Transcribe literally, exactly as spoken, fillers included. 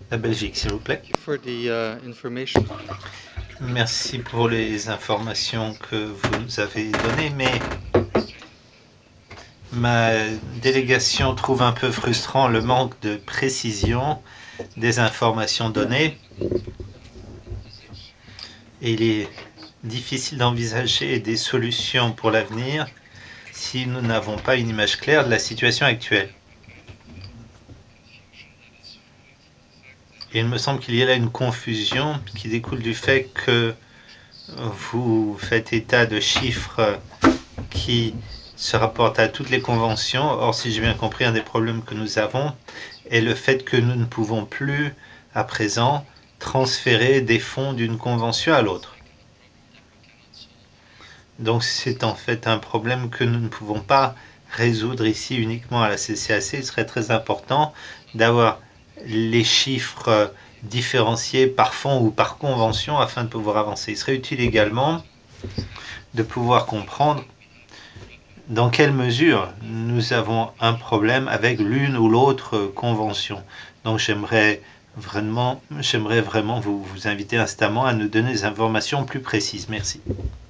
La Belgique, s'il vous plaît. For the uh, information. Merci pour les informations que vous nous avez données, mais ma délégation trouve un peu frustrant le manque de précision des informations données. Et il est difficile d'envisager des solutions pour l'avenir si nous n'avons pas une image claire de la situation actuelle. Et il me semble qu'il y a là une confusion qui découle du fait que vous faites état de chiffres qui se rapportent à toutes les conventions. Or, si j'ai bien compris, un des problèmes que nous avons est le fait que nous ne pouvons plus, à présent, transférer des fonds d'une convention à l'autre. Donc c'est en fait un problème que nous ne pouvons pas résoudre ici uniquement à la C C A C. Il serait très important d'avoir les chiffres différenciés par fonds ou par convention afin de pouvoir avancer. Il serait utile également de pouvoir comprendre dans quelle mesure nous avons un problème avec l'une ou l'autre convention. Donc j'aimerais vraiment, j'aimerais vraiment vous, vous inviter instamment à nous donner des informations plus précises. Merci.